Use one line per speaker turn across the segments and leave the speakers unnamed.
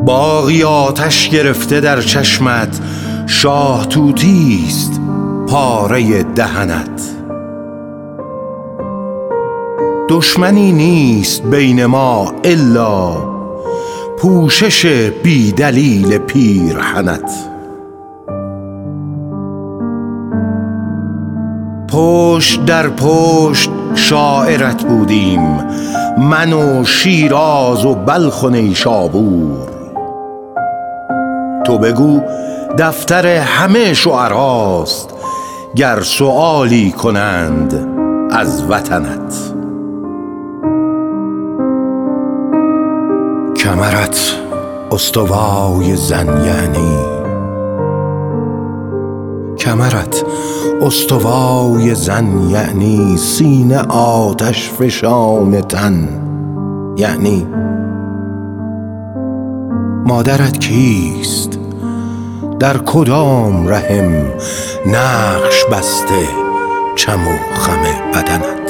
باغی آتش گرفته در چشمت، شاه طوطیست پاره دهنت. دشمنی نیست بین ما الا پوشش بی دلیل پیرهنت. پشت در پشت شاعرت بودیم، من و شیراز و بلخ و نیشابور. تو بگو دفتر همه شعراست، گر سؤالی کنند از وطنت. کمرت استوای زن یعنی، کمرت استوای زن یعنی سینه آتش فشان تن یعنی. مادرت کیست؟ در کدام رحم نقش بسته چم و خم بدنت؟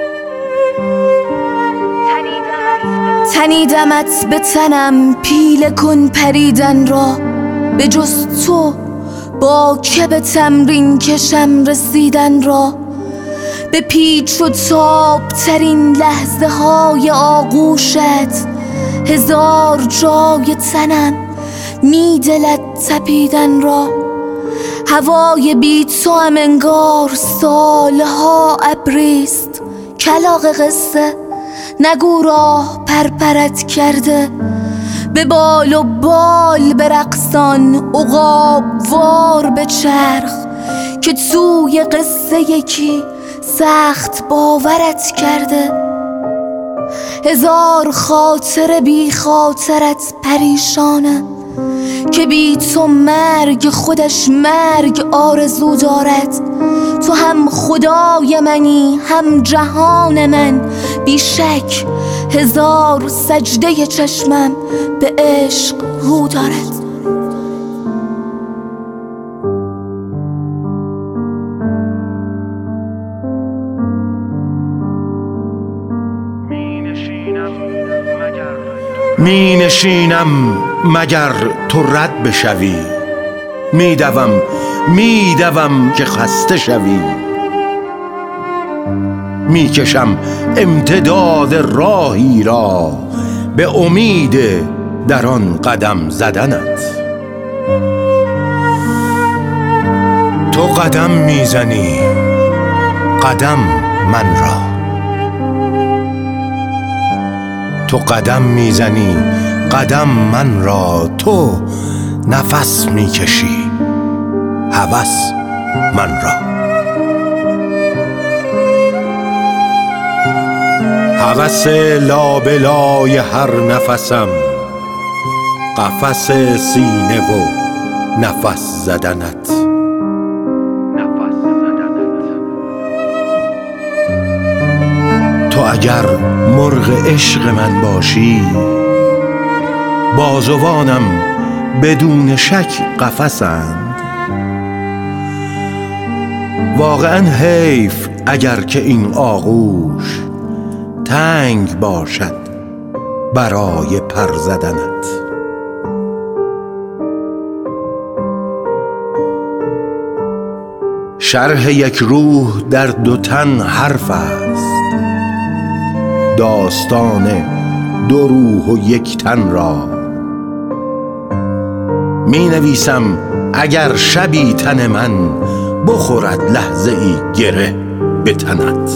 تنیدمت به تنم پیله کن پریدن را، به جز تو با که به تمرین کشم رسیدن را. به پیچ و تاب ترین لحظه های آغوشت، هزار جای تنم می دلد تپیدن را. هوای بی تو هم انگار سالها ابریست، کلاغ قصه نگو راه پرپرت کرده. به بال و بال برقصان عقاب وار به چرخ، که توی قصه یکی سخت باورت کرده. هزار خاطر بی خاطرت پریشانه، که بی تو مرگ خودش مرگ آرزو دارد. تو هم خدای منی هم جهان من، بی شک هزار سجده چشمم به عشق رو دارد.
می نشینم مگر تو رد بشوی، می دوم که خسته شوی. می کشم امتداد راهی را، به امید در آن قدم زدنت. تو قدم میزنی قدم من را، تو قدم میزنی قدم من را. تو نفس میکشی هوس من را. هوس لابلای هر نفسم، قفس سینه و نفس زدنت. تو اگر مرغ عشق من باشی، بازوانم بدون شک قفسند. واقعا حیف اگر که این آغوش تنگ باشد برای پر زدنت. شرح یک روح در دو تن حرف است، داستان دو روح و یک تن را. می نویسم اگر شبی تن من بخورد لحظه ای گره به تنت.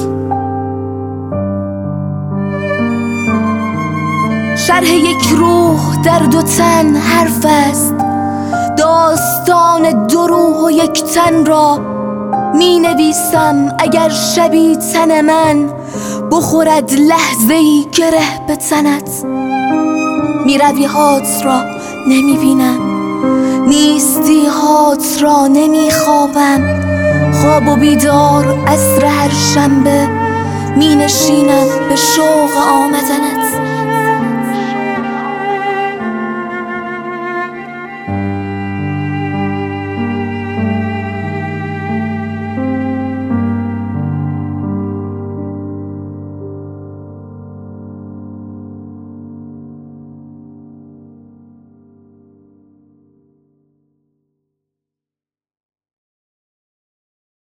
شرح یک روح در دو تن حرف است، داستان دو روح و یک تن را. می نویسم اگر شبی تن من بخورد لحظه‌ای گره به تنت. می روی هات را نمی بینم، نیستی هات را نمی خوابم. خواب و بیدار عصر هر شنبه می نشینم به شوق آمدنت.